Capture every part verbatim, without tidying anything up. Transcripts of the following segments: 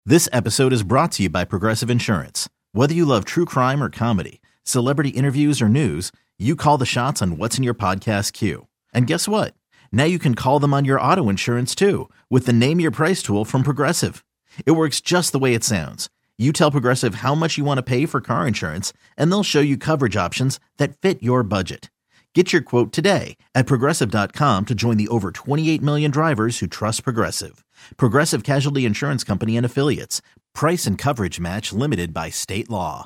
This episode is brought to you by Progressive Insurance. Whether you love true crime or comedy, celebrity interviews or news, you call the shots on what's in your podcast queue. And guess what? Now you can call them on your auto insurance too with the Name Your Price tool from Progressive. It works just the way it sounds. You tell Progressive how much you want to pay for car insurance, and they'll show you coverage options that fit your budget. Get your quote today at Progressive dot com to join the over twenty-eight million drivers who trust Progressive. Progressive Casualty Insurance Company and Affiliates. Price and coverage match limited by state law.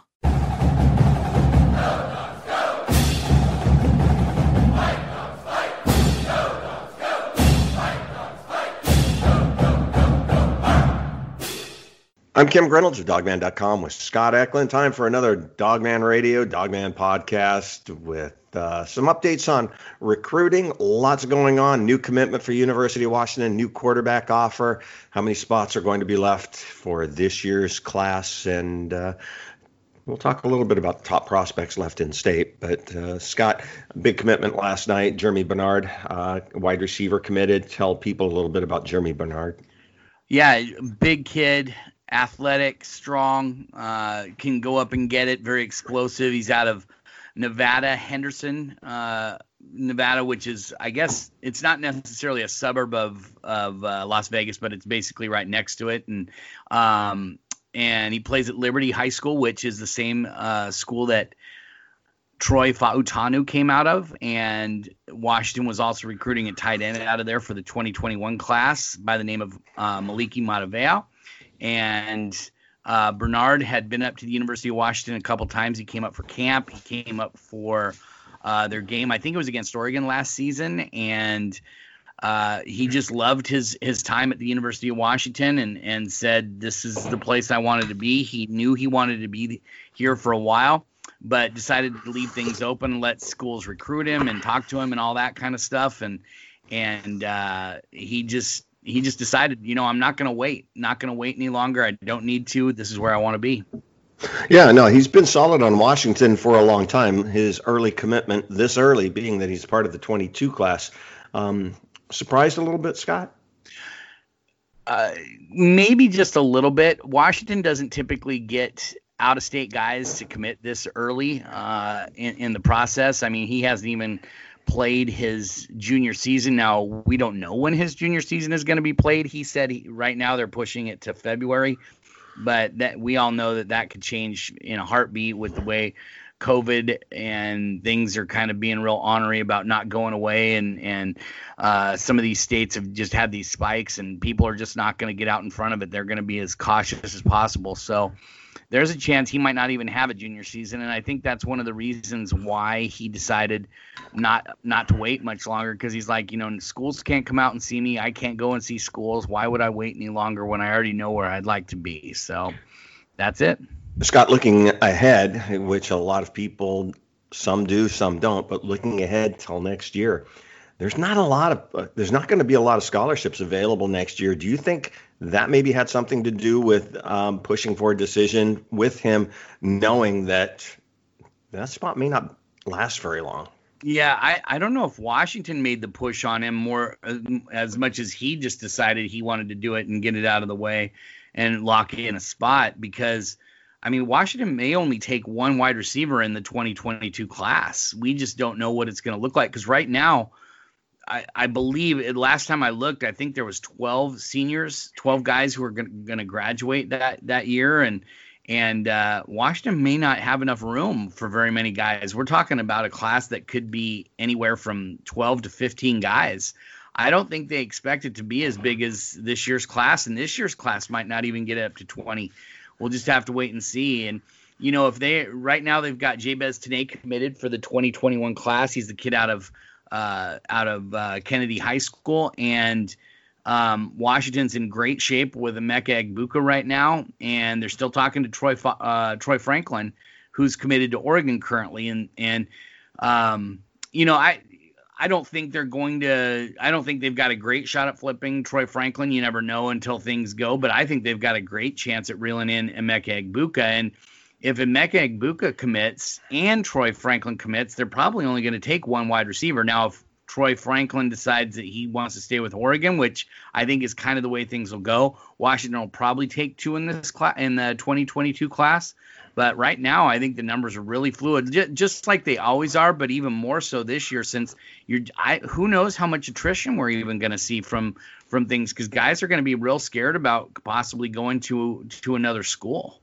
I'm Kim Reynolds of Dogman dot com with Scott Eklund. Time for another Dogman Radio, Dogman podcast with uh, some updates on recruiting. Lots going on. New commitment for University of Washington, new quarterback offer. How many spots are going to be left for this year's class? And uh, we'll talk a little bit about the top prospects left in state. But uh, Scott, big commitment last night. Jeremy Bernard, uh, wide receiver committed. Tell people a little bit about Jeremy Bernard. Yeah, big kid. Athletic, strong, uh, can go up and get it, very explosive. He's out of Nevada, Henderson, uh, Nevada, which is, I guess, it's not necessarily a suburb of, of uh, Las Vegas, but it's basically right next to it. And um, and he plays at Liberty High School, which is the same uh, school that Troy Fautanu came out of. And Washington was also recruiting a tight end out of there for the twenty twenty-one class by the name of uh, Maliki Mataveo. And uh, Bernard had been up to the University of Washington a couple times. He came up for camp. He came up for uh, their game. I think it was against Oregon last season. And uh, he just loved his his time at the University of Washington and, and said, this is the place I wanted to be. He knew he wanted to be here for a while, but decided to leave things open and let schools recruit him and talk to him and all that kind of stuff. And, and uh, he just... He just decided, you know, I'm not going to wait, not going to wait any longer. I don't need to. This is where I want to be. Yeah, no, he's been solid on Washington for a long time. His early commitment, this early, being that he's part of the twenty-two class. Um, surprised a little bit, Scott? Uh, maybe just a little bit. Washington doesn't typically get out-of-state guys to commit this early uh, in, in the process. I mean, he hasn't even played his junior season. Now, we don't know when his junior season is going to be played. He said he, right now they're pushing it to February, but that we all know that that could change in a heartbeat with the way COVID and things are kind of being real ornery about not going away. And, and uh, some of these states have just had these spikes and people are just not going to get out in front of it. They're going to be as cautious as possible. So there's a chance he might not even have a junior season. And I think that's one of the reasons why he decided not not to wait much longer, because he's like, you know, schools can't come out and see me. I can't go and see schools. Why would I wait any longer when I already know where I'd like to be? So that's it. Scott, looking ahead, which a lot of people, some do, some don't, but looking ahead till next year, there's not a lot of, uh, there's not going to be a lot of scholarships available next year. Do you think that maybe had something to do with um, pushing for a decision with him, knowing that that spot may not last very long? Yeah, I, I don't know if Washington made the push on him more uh, as much as he just decided he wanted to do it and get it out of the way and lock in a spot, because I mean, Washington may only take one wide receiver in the twenty twenty-two class. We just don't know what it's going to look like, because right now, I, I believe last time I looked, I think there was twelve seniors, twelve guys who are going to graduate that, that year. And, and uh, Washington may not have enough room for very many guys. We're talking about a class that could be anywhere from twelve to fifteen guys. I don't think they expect it to be as big as this year's class, and this year's class might not even get up to twenty. We'll just have to wait and see. And, you know, if they right now they've got Jabez Tane committed for the twenty twenty-one class. He's the kid out of Uh, out of uh, Kennedy High School, and um, Washington's in great shape with Emeka Egbuka right now, and they're still talking to Troy uh, Troy Franklin, who's committed to Oregon currently, and and um, you know I I don't think they're going to. I don't think they've got a great shot at flipping Troy Franklin. You never know until things go, but I think they've got a great chance at reeling in Emeka Egbuka. And if Emeka Egbuka commits and Troy Franklin commits, they're probably only going to take one wide receiver. Now, if Troy Franklin decides that he wants to stay with Oregon, which I think is kind of the way things will go. Washington will probably take two in this class, in the twenty twenty-two class. But right now, I think the numbers are really fluid, j- just like they always are, but even more so this year, since you're, I, who knows how much attrition we're even going to see from from things, because guys are going to be real scared about possibly going to to another school.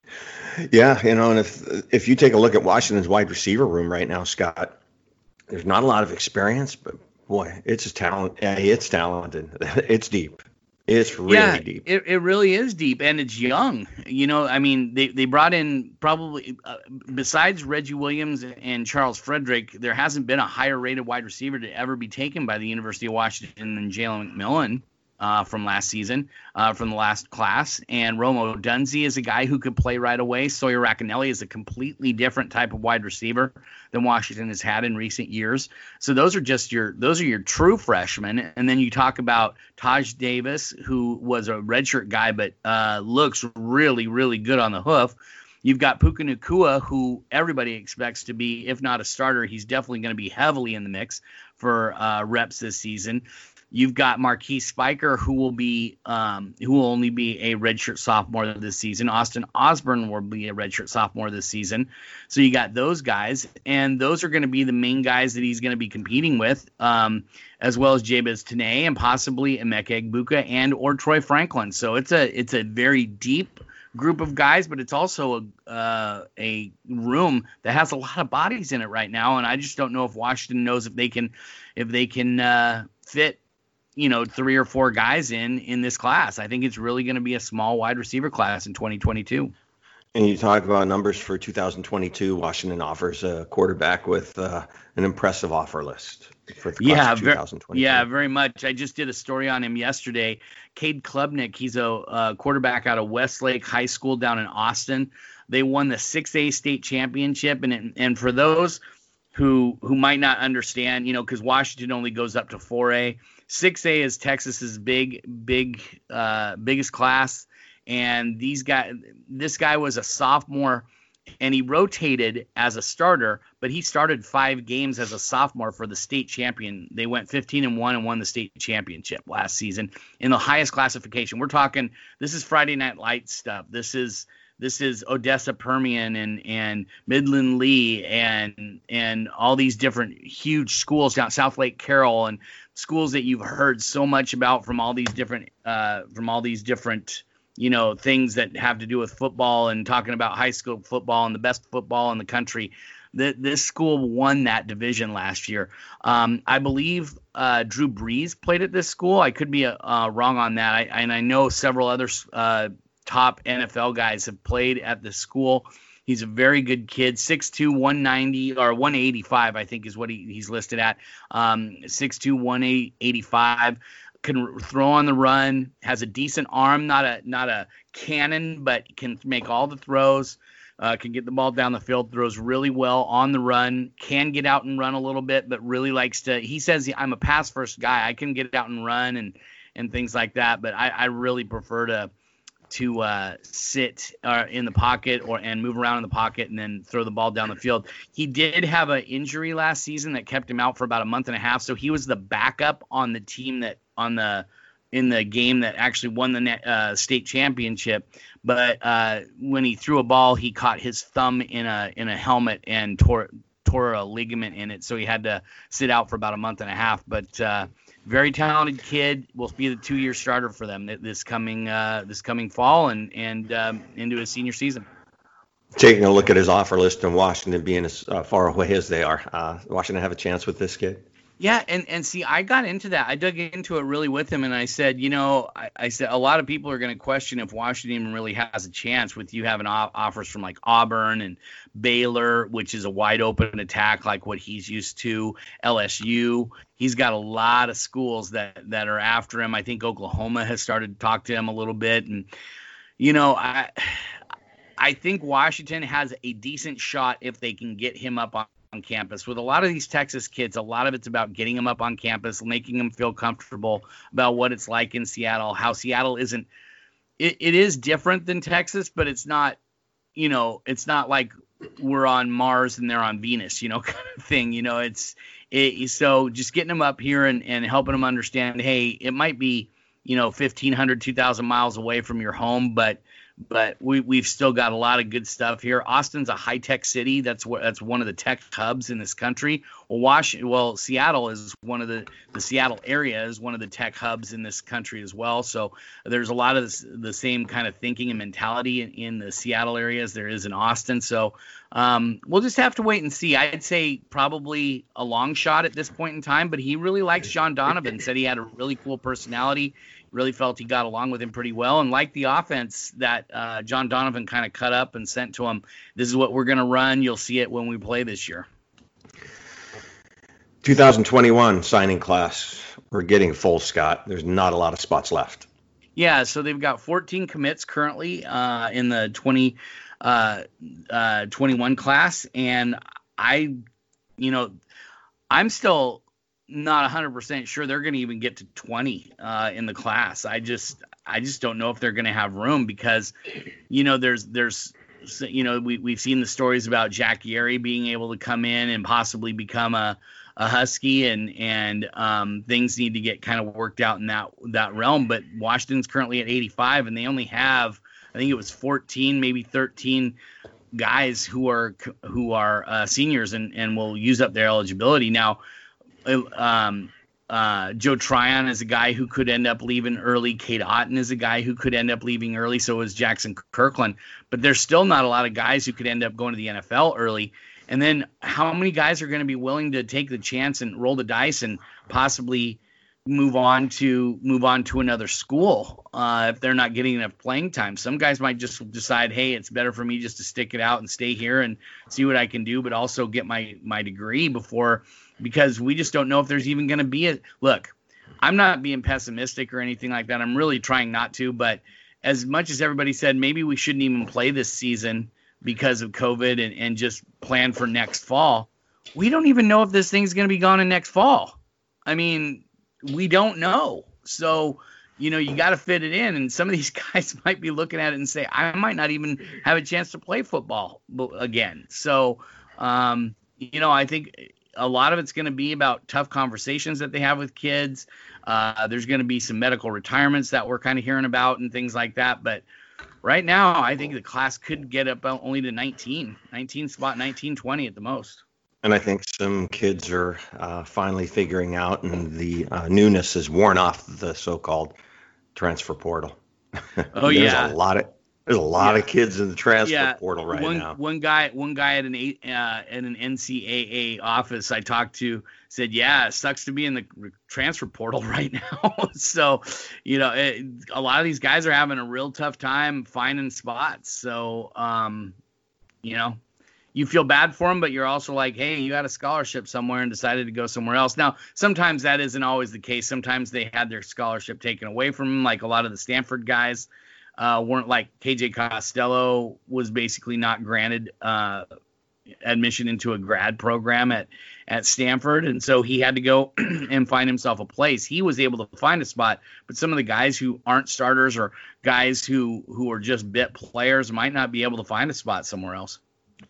Yeah, you know, and if if you take a look at Washington's wide receiver room right now, Scott, there's not a lot of experience, but boy, it's a talent. Yeah, it's talented. It's deep. It's really yeah, deep. It, it really is deep, and it's young. You know, I mean, they, they brought in probably, uh, besides Reggie Williams and Charles Frederick, there hasn't been a higher rated wide receiver to ever be taken by the University of Washington than Jalen McMillan uh, from last season, uh, from the last class. And Romo Dunze is a guy who could play right away. Sawyer Racanelli is a completely different type of wide receiver than Washington has had in recent years. So those are just your those are your true freshmen. And then you talk about Taj Davis, who was a redshirt guy, but uh, looks really, really good on the hoof. You've got Puka Nacua, who everybody expects to be, if not a starter, he's definitely going to be heavily in the mix for uh, reps this season. You've got Marquise Spiker, who will be um, who will only be a redshirt sophomore this season. Austin Osborne will be a redshirt sophomore this season. So you got those guys, and those are going to be the main guys that he's going to be competing with, um, as well as Jabez Tanae and possibly Emeka Egbuka and or Troy Franklin. So it's a it's a very deep group of guys, but it's also a uh, a room that has a lot of bodies in it right now, and I just don't know if Washington knows if they can if they can uh, fit, you know, three or four guys in in this class. I think it's really going to be a small wide receiver class in twenty twenty-two. And you talk about numbers for two thousand twenty-two. Washington offers a quarterback with uh, an impressive offer list for the class yeah, of twenty twenty-two. Yeah, very much. I just did a story on him yesterday. Cade Klubnik, he's a uh, quarterback out of Westlake High School down in Austin. They won the six A state championship, and and for those who who might not understand, you know, because Washington only goes up to four A. six A is Texas's big, big, uh, biggest class, and these guys, this guy was a sophomore, and he rotated as a starter, but he started five games as a sophomore for the state champion. They went fifteen and one and won the state championship last season in the highest classification. We're talking, this is Friday Night Lights stuff. This is This is Odessa Permian and, and Midland Lee and and all these different huge schools down South Lake Carroll, and schools that you've heard so much about from all these different uh, from all these different you know things that have to do with football, and talking about high school football and the best football in the country. The, this school won that division last year. Um, I believe uh, Drew Brees played at this school. I could be uh, wrong on that. I, and I know several other uh, top N F L guys have played at the school. He's a very good kid, six two, one ninety or one eighty-five, I think is what he, he's listed at. Um, six two, one eighty-five, can throw on the run, has a decent arm, not a not a cannon, but can make all the throws, uh, can get the ball down the field, throws really well on the run, can get out and run a little bit, but really likes to, he says, I'm a pass first guy. I can get out and run and, and things like that, but I, I really prefer to to uh, sit uh, in the pocket or and move around in the pocket and then throw the ball down the field. He did have an injury last season that kept him out for about a month and a half, so he was the backup on the team that on the in the game that actually won the net, uh, state championship. But uh, when he threw a ball, he caught his thumb in a in a helmet and tore tore a ligament in it, so he had to sit out for about a month and a half. But uh, very talented kid, will be the two-year starter for them this coming uh, this coming fall and and um, into his senior season. Taking a look at his offer list and Washington being as uh, far away as they are, uh, Washington have a chance with this kid? Yeah, and, and see, I got into that. I dug into it really with him, and I said, you know, I, I said a lot of people are going to question if Washington really has a chance with you having off- offers from like Auburn and Baylor, which is a wide open attack like what he's used to, L S U. He's got a lot of schools that, that are after him. I think Oklahoma has started to talk to him a little bit, and you know, I I think Washington has a decent shot if they can get him up on. on campus. With a lot of these Texas kids, a lot of it's about getting them up on campus, making them feel comfortable about what it's like in Seattle, how Seattle isn't, it, it is different than Texas, but it's not, you know, it's not like we're on Mars and they're on Venus, you know, kind of thing. You know, it's, it, so just getting them up here and, and helping them understand, hey, it might be, you know, fifteen hundred, two thousand miles away from your home, but but we, we've still got a lot of good stuff here. Austin's a high-tech city. That's what that's one of the tech hubs in this country. Well, Washington, well, Seattle is one of the the Seattle area is one of the tech hubs in this country as well. So there's a lot of this, the same kind of thinking and mentality in, in the Seattle area as there is in Austin. So um, we'll just have to wait and see. I'd say probably a long shot at this point in time, but he really likes John Donovan. Said he had a really cool personality. Really felt he got along with him pretty well, and liked the offense that uh, John Donovan kind of cut up and sent to him. This is what we're going to run. You'll see it when we play this year. two thousand twenty-one signing class. We're getting full, Scott. There's not a lot of spots left. Yeah, so they've got fourteen commits currently uh, in the twenty twenty-one class, and I, you know, I'm still not one hundred percent sure they're going to even get to twenty uh, in the class. I just I just don't know if they're going to have room because, you know, there's there's you know we we've seen the stories about Jack Yeri being able to come in and possibly become a a Husky, and and um, things need to get kind of worked out in that that realm. But Washington's currently at eighty-five, and they only have, I think it was fourteen, maybe thirteen guys who are who are uh, seniors and and will use up their eligibility now. Um, uh, Joe Tryon is a guy who could end up leaving early. Cade Otton is a guy who could end up leaving early. So is Jackson Kirkland. But there's still not a lot of guys who could end up going to the N F L early. And then how many guys are going to be willing to take the chance and roll the dice and possibly move on to move on to another school uh, if they're not getting enough playing time? Some guys might just decide, hey, it's better for me just to stick it out and stay here and see what I can do, but also get my my degree before. Because we just don't know if there's even going to be a look. I'm not being pessimistic or anything like that. I'm really trying not to. But as much as everybody said, maybe we shouldn't even play this season because of COVID and, and just plan for next fall. We don't even know if this thing's going to be gone in next fall. I mean, we don't know. So, you know, you got to fit it in. And some of these guys might be looking at it and say, I might not even have a chance to play football again. So, um, you know, I think a lot of it's going to be about tough conversations that they have with kids. Uh, there's going to be some medical retirements that we're kind of hearing about and things like that. But right now, I think the class could get up only to nineteen, nineteen spot, nineteen, twenty at the most. And I think some kids are uh, finally figuring out, and the uh, newness has worn off the so-called transfer portal. Oh, There's yeah. a lot of There's a lot Yeah. of kids in the transfer Yeah, portal right one, now. One guy, one guy at an eight, uh, at an N C A A office I talked to said, "Yeah, it sucks to be in the transfer portal right now." So, you know, it, a lot of these guys are having a real tough time finding spots. So, um, you know, you feel bad for them, but you're also like, hey, you got a scholarship somewhere and decided to go somewhere else. Now, sometimes that isn't always the case. Sometimes they had their scholarship taken away from them, like a lot of the Stanford guys. Uh, weren't like K J Costello was basically not granted uh, admission into a grad program at, at Stanford. And so he had to go and find himself a place. He was able to find a spot, but some of the guys who aren't starters or guys who, who are just bit players might not be able to find a spot somewhere else.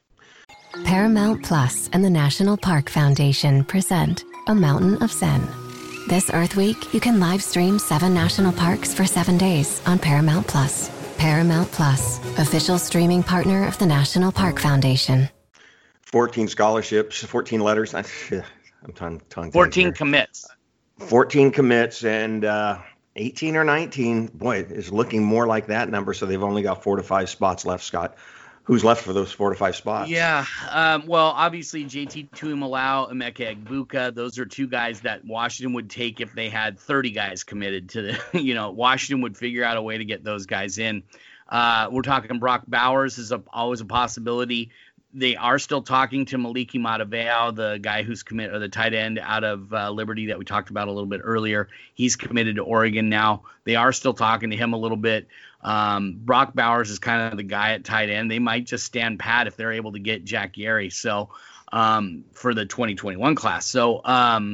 Paramount Plus and the National Park Foundation present A Mountain of Zen. This Earth Week, you can live stream seven national parks for seven days on Paramount Plus. Paramount Plus, official streaming partner of the National Park Foundation. fourteen scholarships, fourteen letters. I, I'm tongue tongue. fourteen commits. fourteen commits, and uh, eighteen or nineteen. Boy, it's looking more like that number. So they've only got four to five spots left, Scott. Who's left for those four to five spots? Yeah. Um, well, obviously, J T Tuimoloau, Emeka Egbuka, those are two guys that Washington would take if they had thirty guys committed to the, you know, Washington would figure out a way to get those guys in. Uh, we're talking Brock Bowers is a, always a possibility. They are still talking to Maliki Mataveo, the guy who's committed, or the tight end out of uh, Liberty that we talked about a little bit earlier. He's committed to Oregon now. They are still talking to him a little bit. Um, Brock Bowers is kind of the guy at tight end. They might just stand pat if they're able to get Jack Yeri. So um, for the twenty twenty-one class. So um,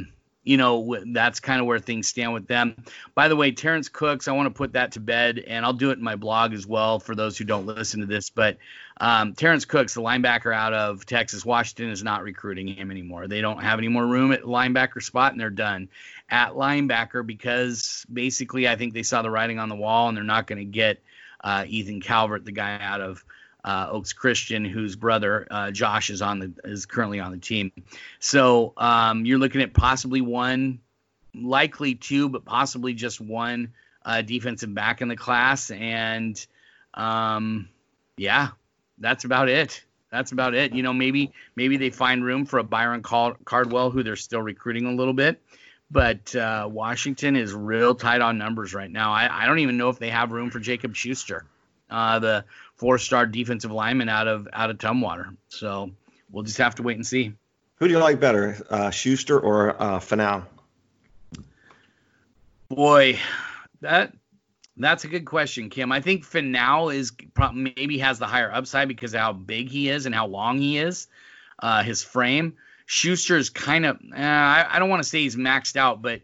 you know, that's kind of where things stand with them. By the way, Terrence Cooks, I want to put that to bed, and I'll do it in my blog as well for those who don't listen to this. But um, Terrence Cooks, the linebacker out of Texas, Washington is not recruiting him anymore. They don't have any more room at linebacker spot, and they're done at linebacker because basically I think they saw the writing on the wall, and they're not going to get uh, Ethan Calvert, the guy out of Uh, Oaks Christian, whose brother uh, Josh is on the is currently on the team. So um, you're looking at possibly one, likely two, but possibly just one uh, defensive back in the class. And um, yeah, that's about it. That's about it. You know, maybe maybe they find room for a Byron Cardwell, who they're still recruiting a little bit. But uh, Washington is real tight on numbers right now. I, I don't even know if they have room for Jacob Schuster, uh, the four-star defensive lineman out of out of Tumwater. So we'll just have to wait and see. Who do you like better, uh, Schuster or uh, Fanal? Boy, that that's a good question, Kim. I think Fanal is probably maybe has the higher upside because of how big he is and how long he is, uh, his frame. Schuster is kind of uh, I, I don't want to say he's maxed out, but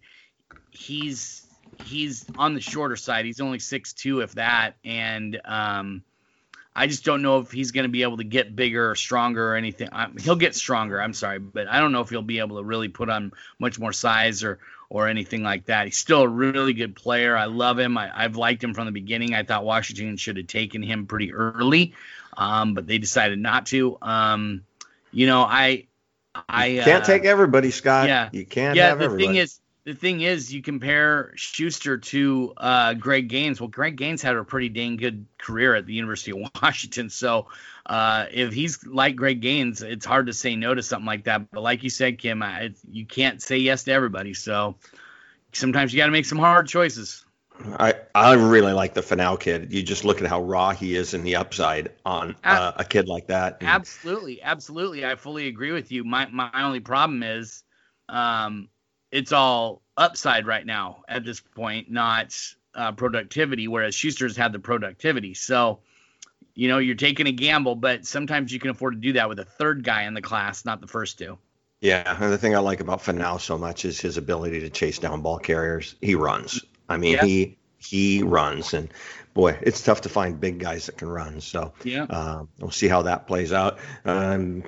he's he's on the shorter side. He's only six two, if that, and um, I just don't know if he's going to be able to get bigger or stronger or anything. I, he'll get stronger, I'm sorry, but I don't know if he'll be able to really put on much more size or or anything like that. He's still a really good player. I love him. I, I've liked him from the beginning. I thought Washington should have taken him pretty early, um, but they decided not to. Um, you know, I I you can't uh, take everybody, Scott. Yeah, you can't. Yeah, have the everybody. thing is. The thing is, you compare Schuster to uh, Greg Gaines. Well, Greg Gaines had a pretty dang good career at the University of Washington. So uh, if he's like Greg Gaines, it's hard to say no to something like that. But like you said, Kim, I, you can't say yes to everybody. So sometimes you got to make some hard choices. I, I really like the Fanal kid. You just look at how raw he is in the upside on uh, a kid like that. And absolutely. Absolutely. I fully agree with you. My, my only problem is um, – it's all upside right now at this point, not uh, productivity, whereas Schuster's had the productivity. So, you know, you're taking a gamble, but sometimes you can afford to do that with a third guy in the class, not the first two. Yeah, and the thing I like about Fanal so much is his ability to chase down ball carriers. He runs. I mean, yeah. he he runs, and boy, it's tough to find big guys that can run. So yeah, uh, we'll see how that plays out. Um,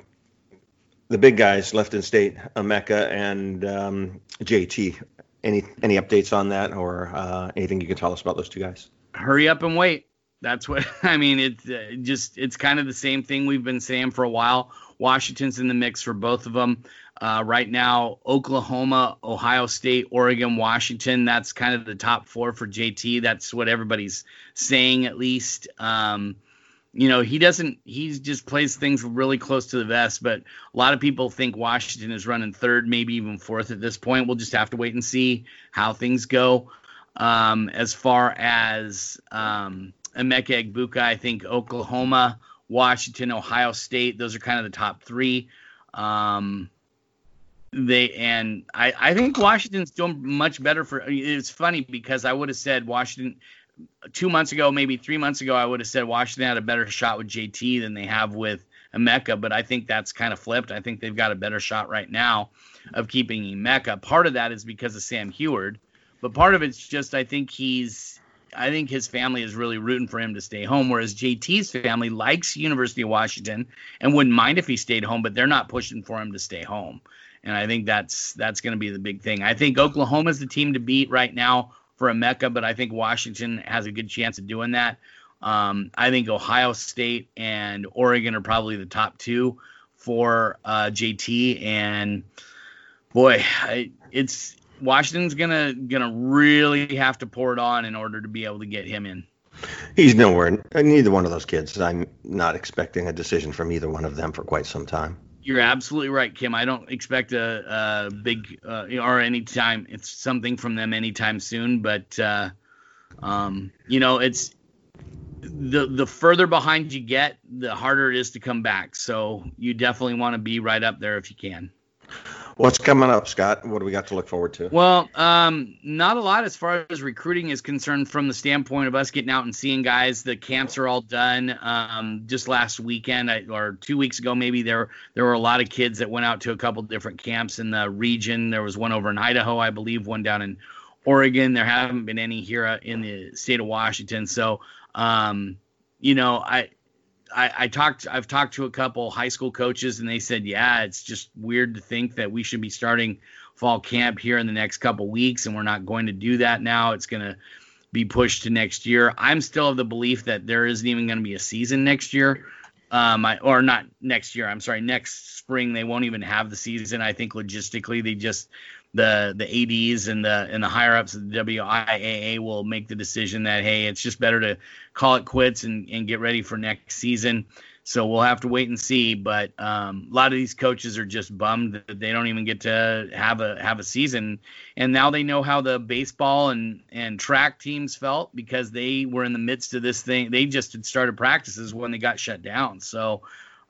The big guys, Lefton State, Emeka, and um, J T. Any any updates on that, or uh, anything you can tell us about those two guys? Hurry up and wait. That's what I mean. It's uh, just it's kind of the same thing we've been saying for a while. Washington's in the mix for both of them uh, right now. Oklahoma, Ohio State, Oregon, Washington. That's kind of the top four for J T. That's what everybody's saying, at least. Um, You know, he doesn't, he just plays things really close to the vest, but a lot of people think Washington is running third, maybe even fourth at this point. We'll just have to wait and see how things go. Um, as far as um, Emeka Egbuka, I think Oklahoma, Washington, Ohio State, those are kind of the top three. Um, they and I, I think Washington's doing much better for, it's funny because I would have said Washington, Two months ago, maybe three months ago, I would have said Washington had a better shot with J T than they have with Emeka, but I think that's kind of flipped. I think they've got a better shot right now of keeping Emeka. Part of that is because of Sam Heward, but part of it's just I think he's I think his family is really rooting for him to stay home, whereas J T's family likes University of Washington and wouldn't mind if he stayed home, but they're not pushing for him to stay home. And I think that's that's going to be the big thing. I think Oklahoma's the team to beat right now for Emeka, but I think Washington has a good chance of doing that. Um, I think Ohio State and Oregon are probably the top two for uh, J T. And boy, I, it's Washington's gonna gonna really have to pour it on in order to be able to get him in. He's nowhere. Neither one of those kids. I'm not expecting a decision from either one of them for quite some time. You're absolutely right, Kim. I don't expect a, a big uh, or anytime it's something from them anytime soon. But uh, um, you know, it's the the further behind you get, the harder it is to come back. So you definitely want to be right up there if you can. What's coming up, Scott? What do we got to look forward to? Well, um, not a lot as far as recruiting is concerned from the standpoint of us getting out and seeing guys. The camps are all done. Um, just last weekend I, or two weeks ago, maybe there there were a lot of kids that went out to a couple different camps in the region. There was one over in Idaho, I believe, one down in Oregon. There haven't been any here in the state of Washington. So, um, you know, I. I, I talked. I've talked to a couple high school coaches, and they said, "Yeah, it's just weird to think that we should be starting fall camp here in the next couple weeks, and we're not going to do that now. It's going to be pushed to next year." I'm still of the belief that there isn't even going to be a season next year, um, I, or not next year. I'm sorry, next spring they won't even have the season. I think logistically they just the the A Ds and the and the higher ups of the W I A A will make the decision that, hey, it's just better to call it quits and, and get ready for next season. So we'll have to wait and see. But um, a lot of these coaches are just bummed that they don't even get to have a have a season. And now they know how the baseball and, and track teams felt because they were in the midst of this thing. They just had started practices when they got shut down. So,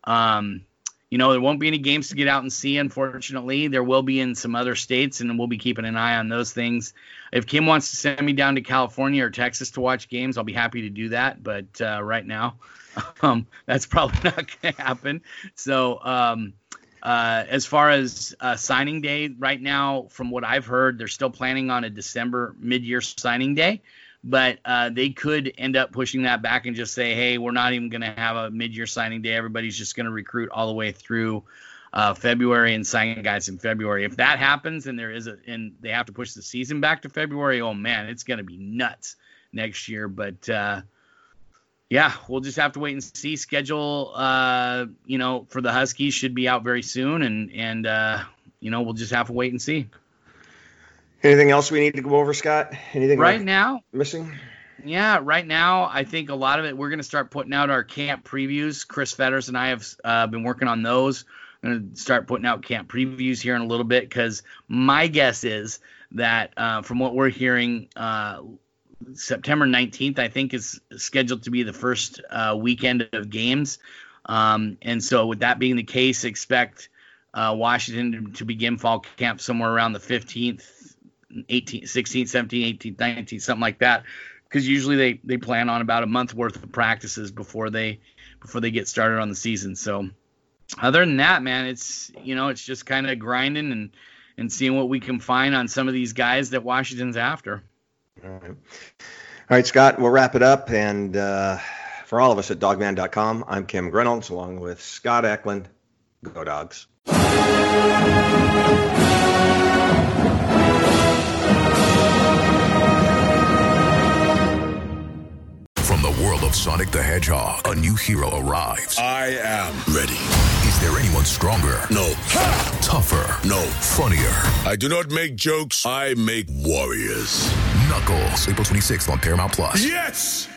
um, you know, there won't be any games to get out and see, unfortunately. There will be in some other states, and we'll be keeping an eye on those things. If Kim wants to send me down to California or Texas to watch games, I'll be happy to do that. But uh, right now, um, that's probably not going to happen. So um, uh, as far as uh, signing day, right now, from what I've heard, they're still planning on a December mid-year signing day. But uh, they could end up pushing that back and just say, hey, we're not even going to have a mid-year signing day. Everybody's just going to recruit all the way through uh, February and sign guys in February. If that happens and there is a and they have to push the season back to February, oh, man, it's going to be nuts next year. But, uh, yeah, we'll just have to wait and see. Schedule, uh, you know, for the Huskies should be out very soon. And, and uh, you know, we'll just have to wait and see. Anything else we need to go over, Scott? Anything right like now missing? Yeah, right now I think a lot of it. We're going to start putting out our camp previews. Chris Fetters and I have uh, been working on those. I'm going to start putting out camp previews here in a little bit because my guess is that uh, from what we're hearing, uh, September nineteenth I think is scheduled to be the first uh, weekend of games, um, and so with that being the case, expect uh, Washington to, to begin fall camp somewhere around the fifteenth. eighteenth, sixteenth, seventeenth, eighteenth, nineteenth, something like that, because usually they, they plan on about a month worth of practices before they before they get started on the season. So other than that, man, it's you know it's just kind of grinding and and seeing what we can find on some of these guys that Washington's after. All right, all right, Scott, we'll wrap it up. And uh, for all of us at dogman dot com, I'm Kim Reynolds along with Scott Eklund. Go Dogs. World of Sonic the Hedgehog, a new hero arrives. I am ready. Is there anyone stronger? No. Ha! Tougher? No. Funnier? I do not make jokes, I make warriors. Knuckles, April twenty-sixth on Paramount Plus. Yes!